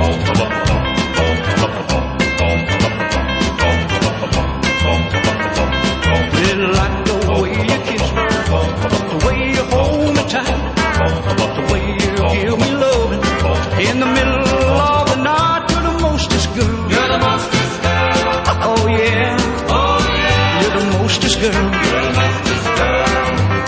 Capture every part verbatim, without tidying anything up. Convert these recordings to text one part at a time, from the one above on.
Little like the way you kiss me, the way you hold me tight, the way you give me loving in the middle of the night. You're the mostest girl. You're the mostest girl. Oh yeah, Oh yeah. you're the mostest girl. You're the mostest girl.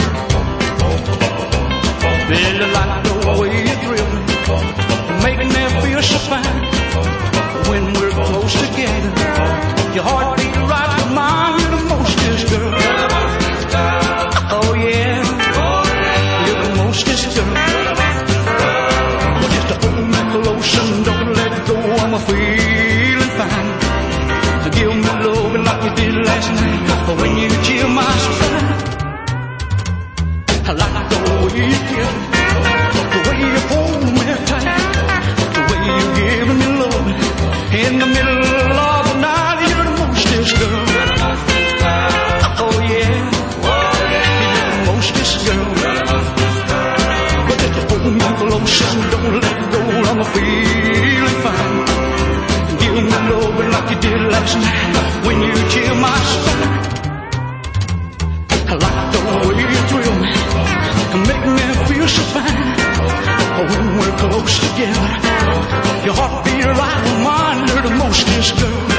Really like the way you thrill me, making me feel so fine. When we're close together, your heart beat right to mine. You're the mostest girl. You're the mostest girl. Oh yeah, Oh yeah. you're the mostest girl. You're the mostest girl. Well, just hold me close and don't let go. I'm a feeling fine. Give me loving like we did last night when you chill my spine. I like the way you kiss me, the way you hold me tight, the way you give me love in the middle of the night. You're the mostest girl. You're the mostest girl. Oh yeah, Oh yeah. you're the mostest girl. You're the mostest girl. But just hold me close and don't let go. I'm a feeling fine. Give me loving like you did last night when you chill my spine. I like the way you thrill me, make me feel so fine. When we're close together, your heart beat right on mine. You're the mostest girl.